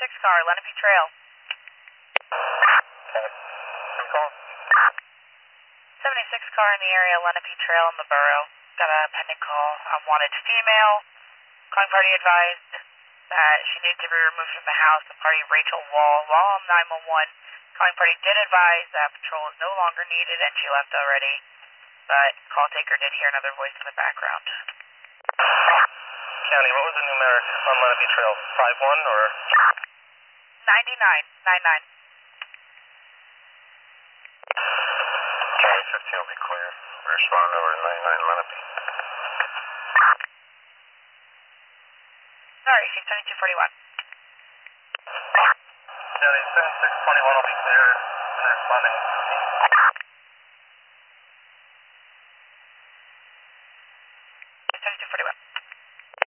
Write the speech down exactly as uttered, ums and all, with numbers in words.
seventy-six car, Lenape Trail. Okay. Who called? seventy-six car in the area, Lenape Trail in the borough. Got a pending call. A wanted female. Calling party advised that she needs to be removed from the house. The party Rachel Wall. Wall on nine one one. Calling party did advise that patrol is no longer needed and she left already. But call taker did hear another voice in the background. County, what was the numeric on Lenape Trail? five one or? ninety-nine. ninety-nine. County fifteen will be clear. Respond over ninety-nine Lenape. Sorry, six seventy-two forty-one. County seventy-six twenty-one will be clear. Responding.